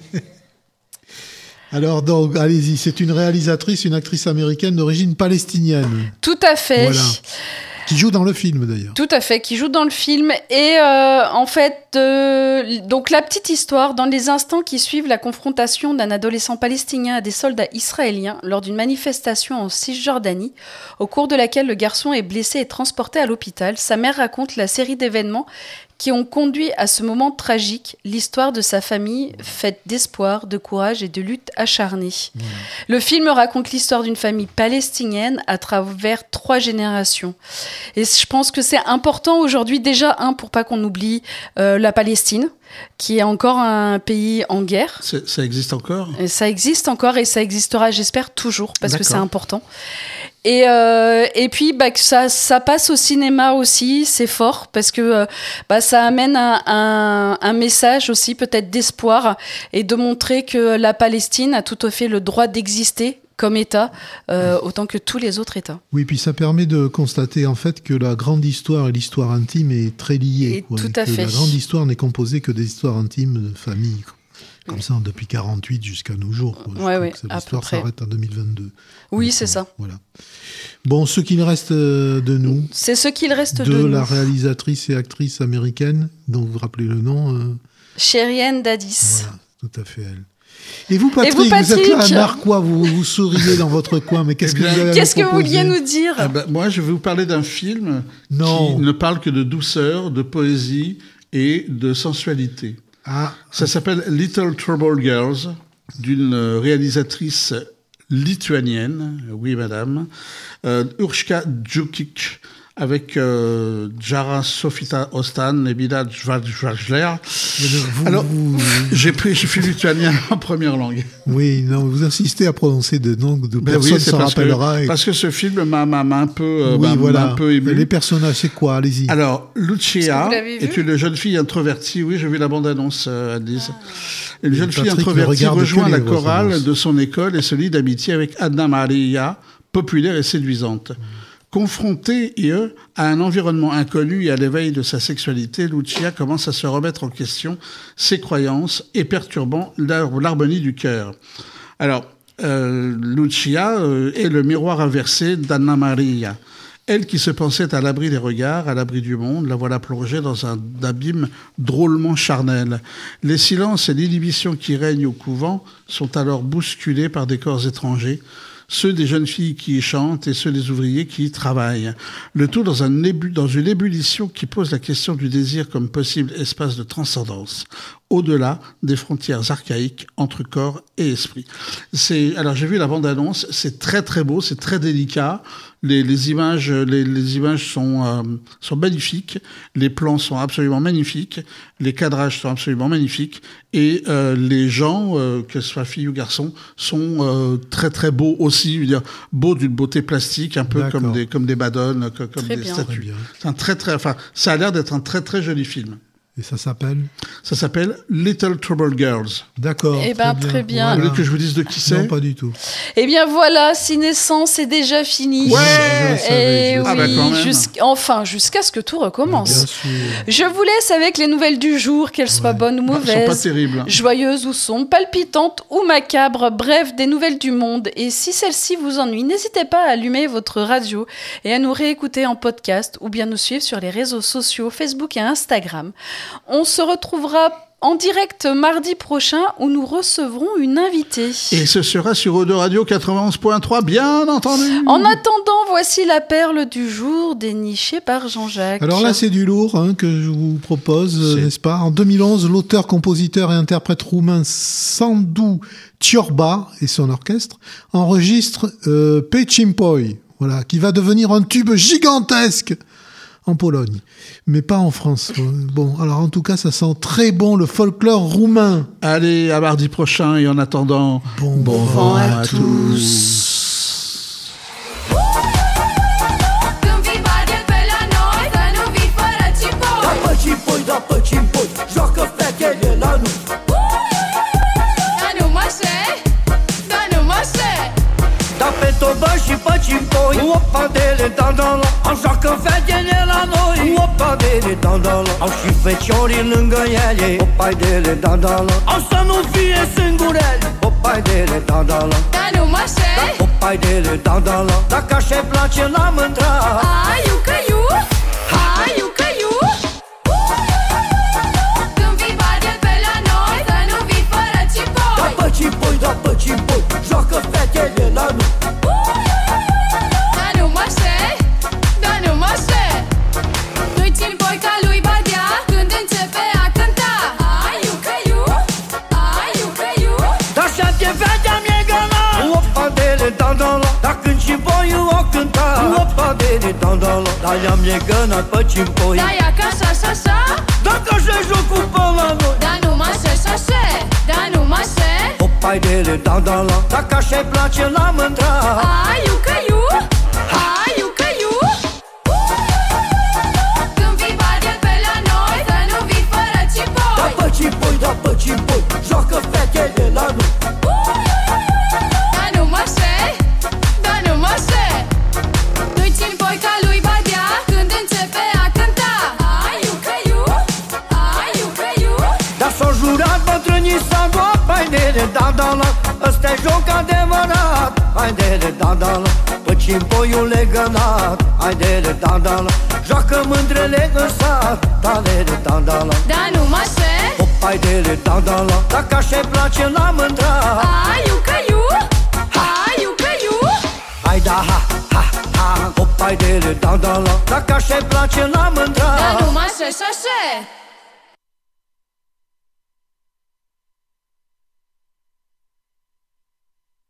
Alors, donc, allez-y, c'est une réalisatrice, une actrice américaine d'origine palestinienne. Tout à fait. Voilà. Qui joue dans le film, d'ailleurs. Tout à fait, qui joue dans le film. Et euh, en fait, euh, donc la petite histoire, dans les instants qui suivent la confrontation d'un adolescent palestinien à des soldats israéliens lors d'une manifestation en Cisjordanie, au cours de laquelle le garçon est blessé et transporté à l'hôpital, sa mère raconte la série d'événements qui ont conduit à ce moment tragique, l'histoire de sa famille faite d'espoir, de courage et de lutte acharnée. Mmh. Le film raconte l'histoire d'une famille palestinienne à travers trois générations. Et je pense que c'est important aujourd'hui, déjà, un, pour pas qu'on oublie euh, la Palestine, qui est encore un pays en guerre. C'est, ça existe encore ? Et ça existe encore et ça existera, j'espère, toujours, parce D'accord. que c'est important. Et, euh, et puis, bah, que ça, ça passe au cinéma aussi, c'est fort, parce que euh, bah, ça amène un, un, un message aussi, peut-être d'espoir, et de montrer que la Palestine a tout à fait le droit d'exister comme État, euh, autant que tous les autres États. Oui, puis ça permet de constater en fait que la grande histoire et l'histoire intime est très liée. Et quoi, tout et à que fait. La grande histoire n'est composée que des histoires intimes de famille. Quoi. Comme ça, depuis quarante-huit jusqu'à nos jours. Quoi. Ouais, ouais, que l'histoire s'arrête en deux mille vingt-deux. Oui, Donc, c'est ça. Voilà. Bon, ce qu'il reste de nous. C'est ce qu'il reste de, de nous. De la réalisatrice et actrice américaine, dont vous vous rappelez le nom. Euh... Chérienne Dadis. Voilà, tout à fait elle. Et vous, Patrick, Et vous, Patrick vous êtes là à Narquois, vous, vous souriez dans votre coin, mais qu'est-ce eh bien, que vous avez Qu'est-ce que vous vouliez nous dire eh ben, Moi, je vais vous parler d'un film non. qui ne parle que de douceur, de poésie et de sensualité. Ah. Ça s'appelle Little Trouble Girls, d'une réalisatrice lituanienne, oui madame, euh, Urška Djukic, avec euh, Jara Sofita Ostan et Bila Jvajler. Alors, j'ai pris, j'ai fait lituanien en première langue. Oui, non, vous insistez à prononcer des noms de ben personnes oui, s'en rappellera. Que, et... Parce que ce film m'a, m'a, m'a un peu, euh, oui, m'a, voilà. m'a un peu ému. Les personnages, c'est quoi? Allez-y. Alors, Lucia est une jeune fille introvertie. Oui, j'ai vu la bande-annonce, euh, Alice. Ah. Une jeune Patrick fille introvertie rejoint la chorale de son école et se lie d'amitié avec Anna Maria, populaire et séduisante. Mmh. Confrontée et eux, à un environnement inconnu et à l'éveil de sa sexualité, Lucia commence à se remettre en question ses croyances et perturbant l'harmonie du cœur. Alors, euh, Lucia euh, est le miroir inversé d'Anna Maria. Elle qui se pensait à l'abri des regards, à l'abri du monde, la voilà plongée dans un abîme drôlement charnel. Les silences et l'inhibition qui règnent au couvent sont alors bousculés par des corps étrangers, ceux des jeunes filles qui y chantent et ceux des ouvriers qui y travaillent. Le tout dans, un ébu, dans une ébullition qui pose la question du désir comme possible espace de transcendance, au-delà des frontières archaïques entre corps et esprit. C'est, alors j'ai vu la bande-annonce, c'est très très beau, c'est très délicat. Les, les images, les, les images sont, euh, sont magnifiques, les plans sont absolument magnifiques, les cadrages sont absolument magnifiques, et euh, les gens, euh, que ce soit filles ou garçons, sont euh, très très beaux aussi, je veux dire, beaux d'une beauté plastique, un peu D'accord. comme des comme des madones, comme, comme des bien. statues. C'est un très très, enfin, ça a l'air d'être un très très joli film. Et ça s'appelle Ça s'appelle Little Trouble Girls. D'accord. Eh ben, très bien. Vous voulez que je vous dise de qui c'est? Non, pas du tout. Eh bien voilà, Cinescence est déjà fini. Ouais, je le savais, Et je le oui, savais. Ah bah quand même. jusqu'- enfin, jusqu'à ce que tout recommence. Bien sûr. Je vous laisse avec les nouvelles du jour, qu'elles soient bonnes ou Elles sont pas mauvaises, terribles. joyeuses ou sombres, palpitantes ou macabres, bref, des nouvelles du monde. Et si celle-ci vous ennuie, n'hésitez pas à allumer votre radio et à nous réécouter en podcast ou bien nous suivre sur les réseaux sociaux Facebook et Instagram. On se retrouvera en direct mardi prochain où nous recevrons une invitée. Et ce sera sur Eau de Radio quatre-vingt-onze point trois, bien entendu. En attendant, voici la perle du jour dénichée par Jean-Jacques. Alors là, c'est du lourd hein, que je vous propose, euh, n'est-ce pas? En deux mille onze, l'auteur, compositeur et interprète roumain Sandu Ciorba et son orchestre enregistrent euh, Pecimpoi, voilà, qui va devenir un tube gigantesque en Pologne, mais pas en France. Bon, alors en tout cas, ça sent très bon le folklore roumain. Allez, à mardi prochain et en attendant, bon, bon vent à, à tous. tous. Toba și Păcimpoi, opa de dandala, așa că fetele la noi, opa de dandala, au și feciorii lângă ele, opa de dandala, au să nu fie singureli, opa de dandala, dar nu mă șei, opa de dandala, dacă așa-i place la mândra, hai iucă iu, hai iucă iu, când vii bardel pe la noi, să nu vii fără cipoi, da Păcimpoi, da Păcimpoi, joacă fetele la noi. Dar când și boiul o cânta, opa de dandala, dar i-am legănat Păcimpoi. Da ia ca așa și așa, dacă așa jocul pe la noi, dar nu mă șe și așa, dar nu mă șe, opa de dandala, dacă așa-i place la mândra, hai iucă iu, hai iucă iu, când vii bardel pe la noi, să nu vii fără cipoi, da Păcimpoi, da Păcimpoi, joacă fetele la noi. Dandala, ăsta-i joc adevărat, haide-le dandala, Păcimpoiul legănat, haide-le dandala, joacă mândrele în sat, dale-le dandala, dar nu mă șe, hop, haide-le dandala, dacă așa-i place la mândra, hai iucă iu, hai iucă iu, hai da ha, ha, ha, hop, haide-le dandala, dacă așa-i place la mândra, dar nu mă șe și așa.